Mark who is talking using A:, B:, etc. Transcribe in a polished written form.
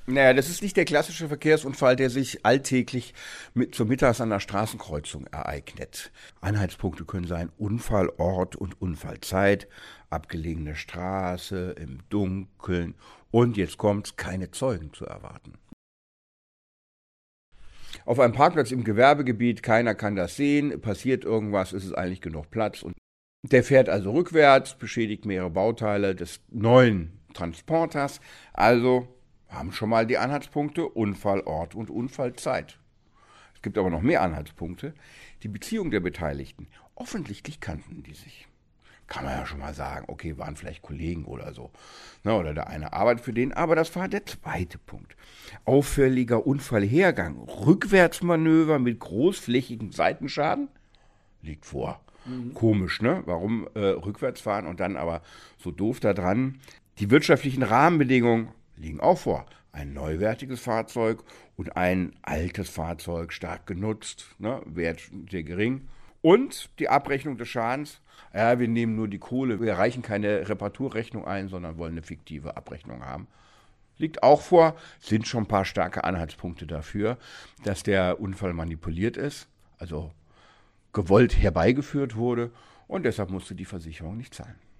A: Naja, das ist nicht der klassische Verkehrsunfall, der sich alltäglich zur Mittags an der Straßenkreuzung ereignet. Anhaltspunkte können sein Unfallort und Unfallzeit, abgelegene Straße, im Dunkeln und jetzt kommt's, keine Zeugen zu erwarten. Auf einem Parkplatz im Gewerbegebiet, keiner kann das sehen, passiert irgendwas, ist es eigentlich genug Platz. Und der fährt also rückwärts, beschädigt mehrere Bauteile des neuen Transporters. Also haben schon mal die Anhaltspunkte Unfallort und Unfallzeit. Es gibt aber noch mehr Anhaltspunkte. Die Beziehung der Beteiligten. Offensichtlich kannten die sich. Kann man ja schon mal sagen, okay, waren vielleicht Kollegen oder so. Na, oder der eine arbeitet für den. Aber das war der zweite Punkt. Auffälliger Unfallhergang. Rückwärtsmanöver mit großflächigen Seitenschaden liegt vor. Komisch, ne? Warum rückwärts fahren und dann aber so doof da dran? Die wirtschaftlichen Rahmenbedingungen liegen auch vor. Ein neuwertiges Fahrzeug und ein altes Fahrzeug, stark genutzt, ne? Wert sehr gering. Und die Abrechnung des Schadens. Ja, wir nehmen nur die Kohle, wir reichen keine Reparaturrechnung ein, sondern wollen eine fiktive Abrechnung haben. Liegt auch vor, sind schon ein paar starke Anhaltspunkte dafür, dass der Unfall manipuliert ist, also gewollt herbeigeführt wurde und deshalb musste die Versicherung nicht zahlen.